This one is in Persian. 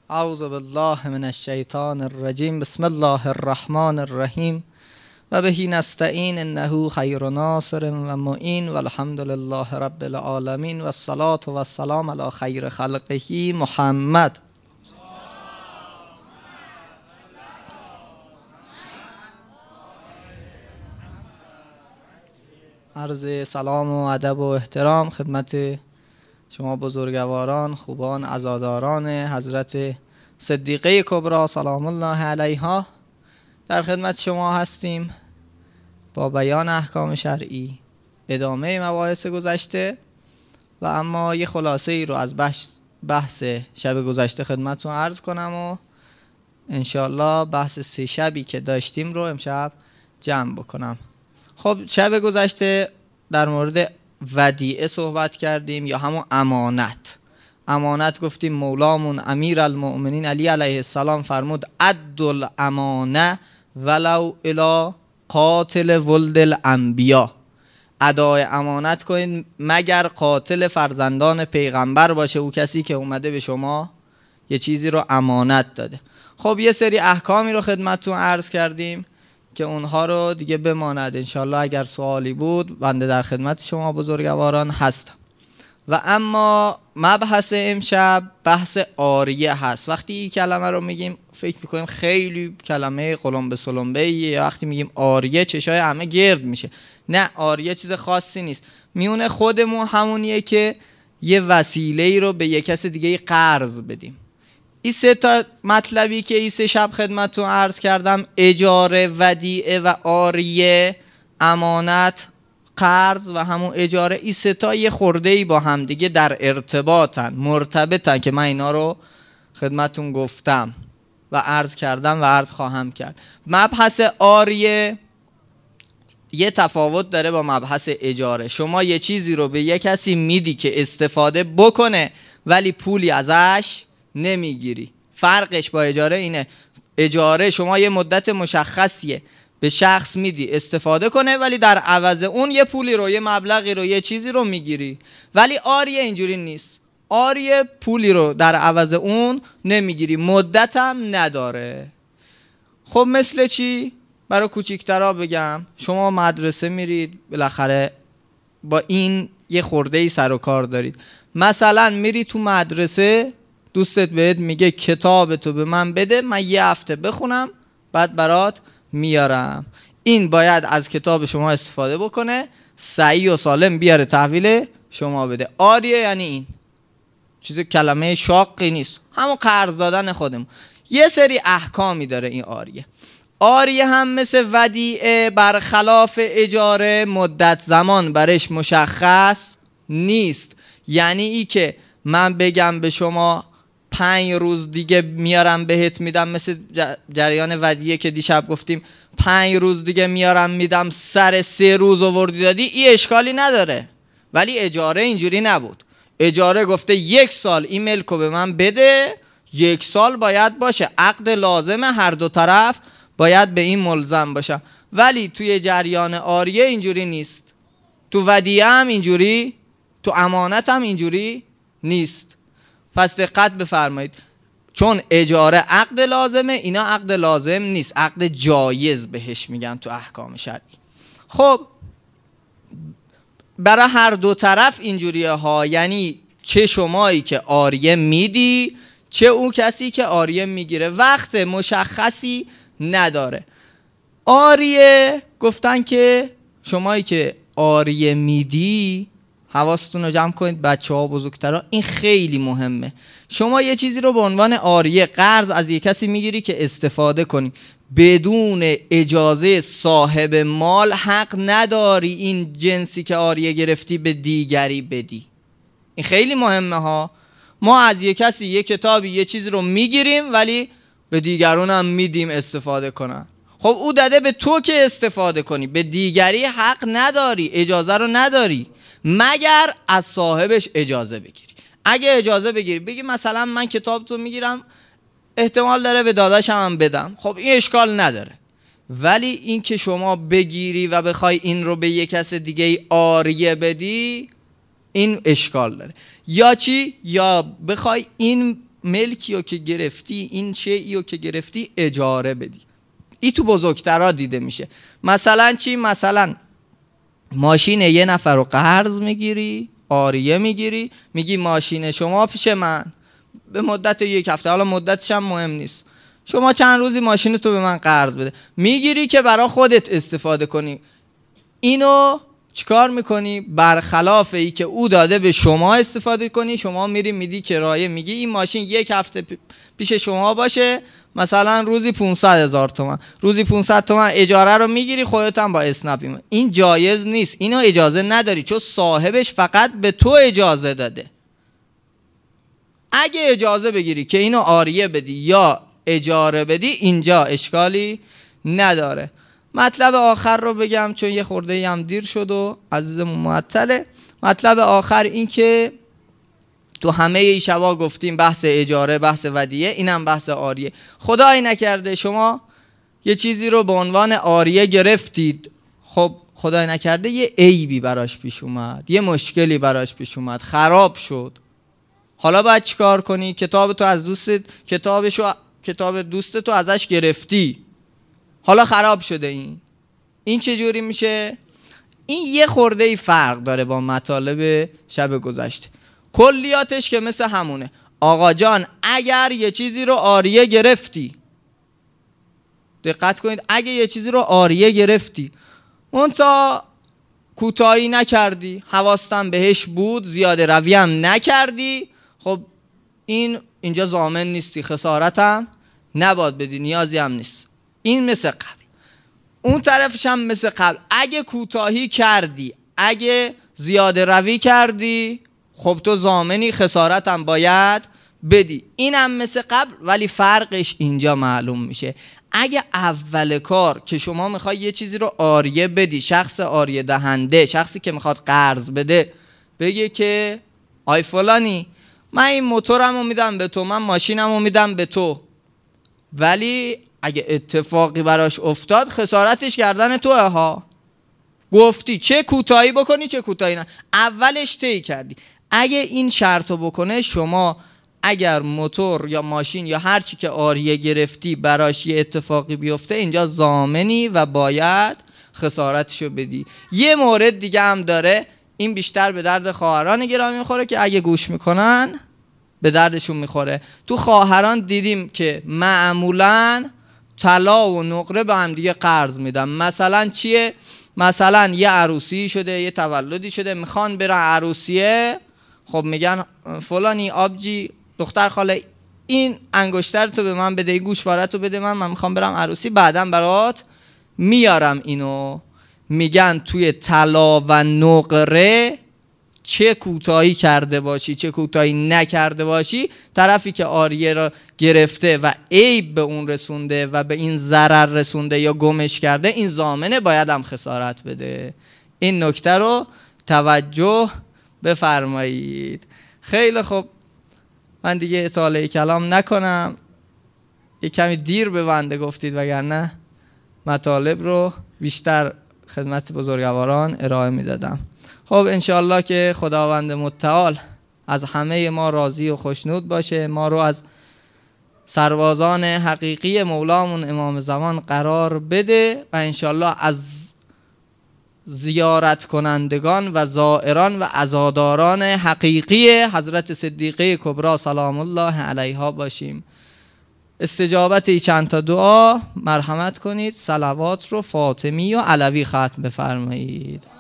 اعوذ بالله من الشیطان الرجیم. بسم الله الرحمن الرحیم و بهی نستعین انه خیر ناصر و معین و الحمد لله رب العالمین و الصلاة و السلام علی خیر خلقه محمد. عرض سلام و ادب و احترام خدمت شما بزرگواران، خوبان، عزاداران حضرت صدیقه کبری سلام الله علیها. در خدمت شما هستیم با بیان احکام شرعی، ادامه مباحث گذشته و اما یه خلاصه ای رو از بحث شب گذشته خدمتتون عرض کنم و انشاءالله بحث 3 شبی که داشتیم رو امشب جمع بکنم. خب شب گذشته در مورد ودیعه صحبت کردیم یا همون امانت گفتیم مولامون امیر المؤمنین علی علیه السلام فرمود ادوا الامانه ولو الی قاتل ولد الانبیا، ادای امانت کنید مگر قاتل فرزندان پیغمبر باشه، او کسی که اومده به شما یه چیزی رو امانت داده. خب یه سری احکامی رو خدمتتون عرض کردیم که اونها رو دیگه بماند، انشالله اگر سوالی بود بنده در خدمت شما بزرگواران هستم. و اما مبحث امشب بحث عاریه هست. وقتی این کلمه رو میگیم فکر میکنیم خیلی کلمه قلمبه سلمبه، یا وقتی میگیم عاریه چشای همه گرد میشه. نه، عاریه چیز خاصی نیست، میونه خودمون همونیه که یه وسیله ای رو به یک کس دیگه قرض بدیم. این 3 تا مطلبی که این 3 شب خدمتتون عرض کردم، اجاره، ودیعه و عاریه، امانت، قرض و همون اجاره، این 3 تا یه خورده‌ای با هم دیگه در ارتباطن، مرتبطن که من اینا رو خدمتتون گفتم و عرض کردم و عرض خواهم کرد. مبحث عاریه یه تفاوت داره با مبحث اجاره. شما یه چیزی رو به یه کسی میدی که استفاده بکنه ولی پولی ازش نمیگیری. فرقش با اجاره اینه، اجاره شما یه مدت مشخصیه به شخص میدی استفاده کنه ولی در عوض اون یه پولی رو، یه مبلغی رو، یه چیزی رو میگیری. ولی عاریه اینجوری نیست، عاریه پولی رو در عوض اون نمیگیری، مدت هم نداره. خب مثل چی؟ برای کوچیکترها بگم، شما مدرسه میرید، بالاخره با این یه خورده‌ای سر و کار دارید. مثلا میری تو مدرسه، دوستت بهت میگه کتاب تو به من بده، من یه هفته بخونم بعد برات میارم. این باید از کتاب شما استفاده بکنه، صحیح و سالم بیاره تحویل شما بده. عاریه یعنی این چیز، کلمه شاقی نیست، همون قرض دادن خودمون. یه سری احکامی داره این عاریه. عاریه هم مثل ودیعه برخلاف اجاره مدت زمان برش مشخص نیست. یعنی ای که من بگم به شما 5 روز دیگه میارم بهت میدم، مثل جریان ودیعه که دیشب گفتیم 5 روز دیگه میارم میدم، سر 3 روز آوردی دادی، این اشکالی نداره. ولی اجاره اینجوری نبود. اجاره گفته 1 سال این ملکو به من بده، 1 سال باید باشه، عقد لازمه، هر دو طرف باید به این ملزم باشه. ولی توی جریان عاریه اینجوری نیست، تو ودیعه هم اینجوری، تو امانت هم اینجوری نیست. پس دقت بفرمایید، چون اجاره عقد لازمه، اینا عقد لازم نیست، عقد جایز بهش میگن تو احکام شرعی. خب برای هر دو طرف اینجوریه ها، یعنی چه شمایی که عاریه میدی چه اون کسی که عاریه میگیره، وقت مشخصی نداره. عاریه گفتن که شمایی که عاریه میدی، حواستون رو جمع کنید بچه ها بزرگترها، این خیلی مهمه. شما یه چیزی رو به عنوان عاریه، قرض از یک کسی میگیری که استفاده کنی، بدون اجازه صاحب مال حق نداری این جنسی که عاریه گرفتی به دیگری بدی. این خیلی مهمه ها. ما از یک کسی یه کتابی یه چیزی رو میگیریم ولی به دیگرون هم میدیم استفاده کنن. خب او داده به تو که استفاده کنی، به دیگری حق نداری، اجازه رو نداری مگر از صاحبش اجازه بگیری. اگه اجازه بگیری بگی مثلا من کتاب تو میگیرم، احتمال داره به داداشم هم بدم، خب این اشکال نداره. ولی این که شما بگیری و بخوای این رو به یک کس دیگه عاریه بدی، این اشکال داره. یا چی؟ یا بخوای این ملکی رو که گرفتی، این شیئی رو که گرفتی اجاره بدی. این تو بزرگترا دیده میشه. مثلا چی؟ مثلا ماشین یه نفر رو قرض میگیری، عاریه میگیری، میگی ماشین شما پیش من به مدت 1 هفته، حالا مدتش هم مهم نیست، شما چند روزی ماشین تو به من قرض بده، میگیری که برای خودت استفاده کنی. اینو چیکار میکنی؟ برخلاف ای که او داده به شما استفاده کنی، شما میری میدی کرایه، میگی این ماشین 1 هفته پیش شما باشه، مثلا روزی 500,000 تومان، روزی 500 تومان اجاره رو میگیری، خودت هم با اسنپ میمونی. این جایز نیست، اینو اجازه نداری، چون صاحبش فقط به تو اجازه داده. اگه اجازه بگیری که اینو عاریه بدی یا اجاره بدی، اینجا اشکالی نداره. مطلب آخر رو بگم چون یه خورده هم دیر شد و عزیزمون معطله. مطلب آخر این که تو همه ای شبا گفتیم بحث اجاره، بحث ودیعه، اینم بحث عاریه. خدایی نکرده شما یه چیزی رو به عنوان عاریه گرفتید، خب خدایی نکرده یه عیبی براش پیش اومد، یه مشکلی براش پیش اومد، خراب شد. حالا باید چیکار کنی؟ کتاب تو از دوستت، کتاب دوست تو ازش گرفتی، حالا خراب شده. این چجوری میشه؟ این یه خورده ای فرق داره با مطالب شب گذشته. کلیاتش که مثل همونه. آقا جان اگر یه چیزی رو عاریه گرفتی، دقت کنید، اگه یه چیزی رو عاریه گرفتی منتها کوتاهی نکردی، حواستم بهش بود، زیاده روی هم نکردی، خب اینجا ضامن نیستی، خسارتم نباید بدی، نیازی هم نیست. این مثل قبل. اون طرفش هم مثل قبل. اگه کوتاهی کردی، اگه زیاده روی کردی، خب تو ضامنی، خسارتم باید بدی. اینم مثل قبل، ولی فرقش اینجا معلوم میشه. اگه اول کار که شما میخوای یه چیزی رو عاریه بدی، شخص عاریه دهنده، شخصی که میخواد قرض بده، بگه که آی فلانی من این موتورمو میدم به تو، من ماشینمو میدم به تو، ولی اگه اتفاقی براش افتاد خسارتش گردن توه ها. گفتی چه کوتاهی بکنی چه کوتاهی نه، اولش طی کردی. اگه این شرطو بکنه، شما اگر موتور یا ماشین یا هر چی که عاریه گرفتی براش یه اتفاقی بیفته، اینجا ضامنی و باید خسارتشو بدی. یه مورد دیگه هم داره، این بیشتر به درد خواهران گرامی میخوره که اگه گوش میکنن به دردشون میخوره. تو خواهران دیدیم که معمولاً طلا و نقره به هم دیگه قرض میدن. مثلا چیه؟ مثلا یه عروسی شده، یه تولدی شده، میخوان برن عروسیه، خب میگن فلانی آبجی دختر خاله این انگشتر تو به من بده، این گوشواره تو بده من میخوام برم عروسی، بعدم برات میارم اینو. میگن توی طلا و نقره چه کوتاهی کرده باشی چه کوتاهی نکرده باشی، طرفی که عاریه را گرفته و عیب به اون رسونده و به این ضرر رسونده یا گمش کرده، این ضامنه، باید هم خسارت بده. این نکته رو توجه بفرمایید. خیلی خوب، من دیگه اطاله کلام نکنم، یک کمی دیر به بنده گفتید، وگرنه مطالب رو بیشتر خدمت بزرگواران ارائه میدادم. خب انشاءالله که خداوند متعال از همه ما راضی و خوشنود باشه، ما رو از سربازان حقیقی مولامون امام زمان قرار بده و انشاءالله از زیارت کنندگان و زائران و عزاداران حقیقی حضرت صدیقه کبری سلام الله علیها باشیم. استجابت ای چند تا دعا مرحمت کنید، صلوات رو فاطمی و علوی ختم بفرمایید.